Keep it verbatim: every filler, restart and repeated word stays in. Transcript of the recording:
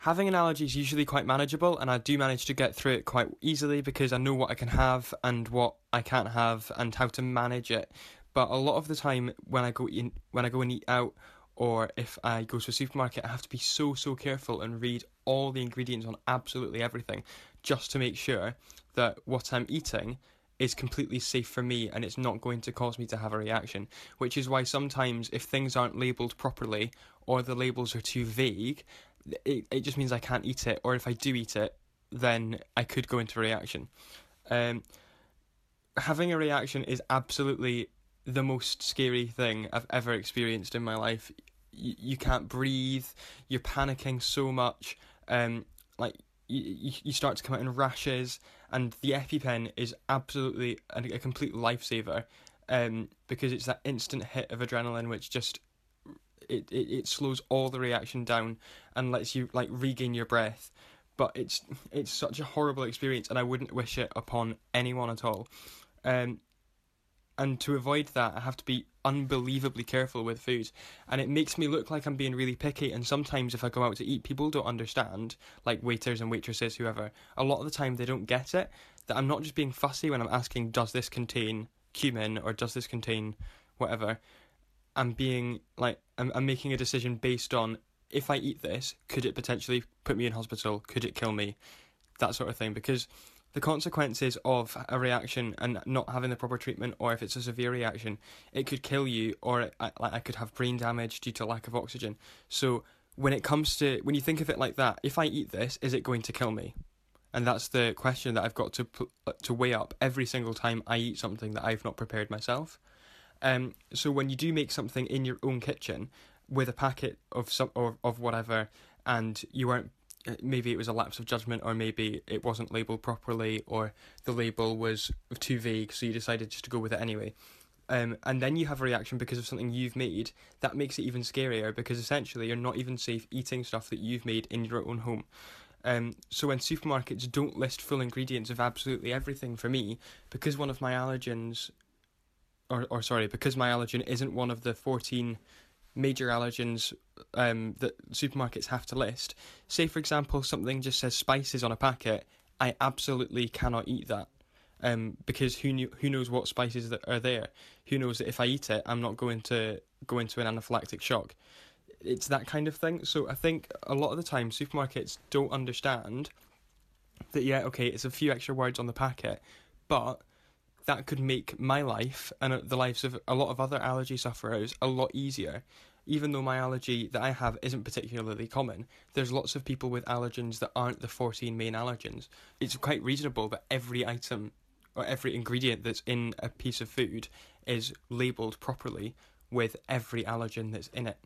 Having an allergy is usually quite manageable, and I do manage to get through it quite easily because I know what I can have and what I can't have and how to manage it. But a lot of the time when I go in, when I go and eat out, or if I go to a supermarket, I have to be so, so careful and read all the ingredients on absolutely everything just to make sure that what I'm eating is completely safe for me and it's not going to cause me to have a reaction. Which is why sometimes if things aren't labelled properly or the labels are too vague, it, it just means I can't eat it, or if I do eat it, then I could go into a reaction. Um, having a reaction is absolutely the most scary thing I've ever experienced in my life. You, you can't breathe, you're panicking so much, um, like you, you start to come out in rashes, and the EpiPen is absolutely a, a complete lifesaver, um, because it's that instant hit of adrenaline which just it, it, it slows all the reaction down and lets you like regain your breath. But it's it's such a horrible experience, and I wouldn't wish it upon anyone at all. Um, and to avoid that, I have to be unbelievably careful with food, and it makes me look like I'm being really picky. And sometimes if I go out to eat, people don't understand, like waiters and waitresses, whoever, a lot of the time they don't get it, that I'm not just being fussy when I'm asking, does this contain cumin, or does this contain whatever. I'm being, like, I'm, I'm making a decision based on, if I eat this, could it potentially put me in hospital, could it kill me, that sort of thing, because the consequences of a reaction and not having the proper treatment, or if it's a severe reaction, it could kill you, or it, I, I could have brain damage due to lack of oxygen. So when it comes to, when you think of it like that, if I eat this, is it going to kill me? And that's the question that I've got to to weigh up every single time I eat something that I've not prepared myself. Um, so when you do make something in your own kitchen with a packet of some or of whatever, and you weren't, maybe it was a lapse of judgment, or maybe it wasn't labelled properly, or the label was too vague, so you decided just to go with it anyway. Um, and then you have a reaction because of something you've made, that makes it even scarier, because essentially you're not even safe eating stuff that you've made in your own home. Um, so when supermarkets don't list full ingredients of absolutely everything, for me, because one of my allergens, or, or sorry, because my allergen isn't one of the fourteen major allergens um, that supermarkets have to list, say for example something just says spices on a packet, I absolutely cannot eat that, um, because who knew, who knows what spices that are there, who knows that if I eat it I'm not going to go into an anaphylactic shock. It's that kind of thing. So I think a lot of the time supermarkets don't understand that, yeah, okay, it's a few extra words on the packet, but that could make my life and the lives of a lot of other allergy sufferers a lot easier. Even though my allergy that I have isn't particularly common, there's lots of people with allergens that aren't the fourteen main allergens. It's quite reasonable that every item or every ingredient that's in a piece of food is labelled properly with every allergen that's in it.